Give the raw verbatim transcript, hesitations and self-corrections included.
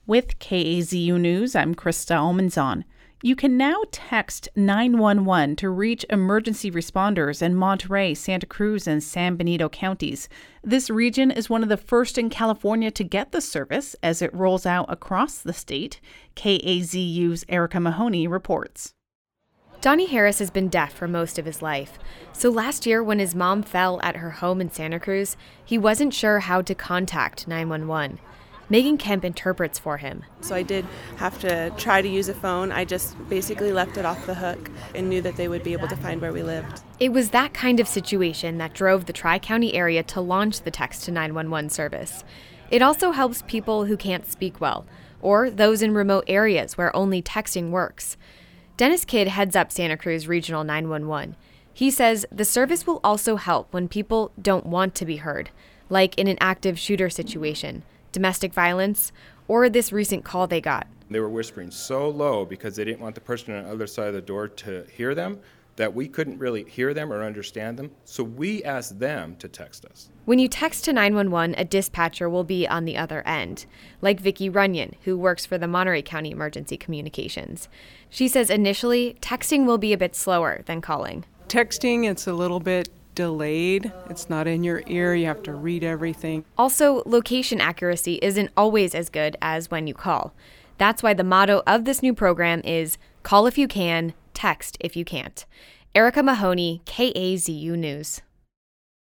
With K A Z U News, I'm Krista Almanzon. You can now text nine one one to reach emergency responders in Monterey, Santa Cruz, and San Benito counties. This region is one of the first in California to get the service as it rolls out across the state. K A Z U's Erica Mahoney reports. Donnie Harris has been deaf for most of his life. So last year, when his mom fell at her home in Santa Cruz, he wasn't sure how to contact nine one one. Megan Kemp interprets for him. So I did have to try to use a phone. I just basically left it off the hook and knew that they would be able to find where we lived. It was that kind of situation that drove the Tri-County area to launch the text to nine one one service. It also helps people who can't speak well, or those in remote areas where only texting works. Dennis Kidd heads up Santa Cruz Regional nine one one. He says the service will also help when people don't want to be heard, like in an active shooter situation, domestic violence, or this recent call they got. They were whispering so low because they didn't want the person on the other side of the door to hear them that we couldn't really hear them or understand them. So we asked them to text us. When you text to nine one one, a dispatcher will be on the other end, like Vicki Runyon, who works for the Monterey County Emergency Communications. She says initially, texting will be a bit slower than calling. Texting, it's a little bit delayed. It's not in your ear. You have to read everything. Also, location accuracy isn't always as good as when you call. That's why the motto of this new program is call if you can, text if you can't. Erica Mahoney, K A Z U News.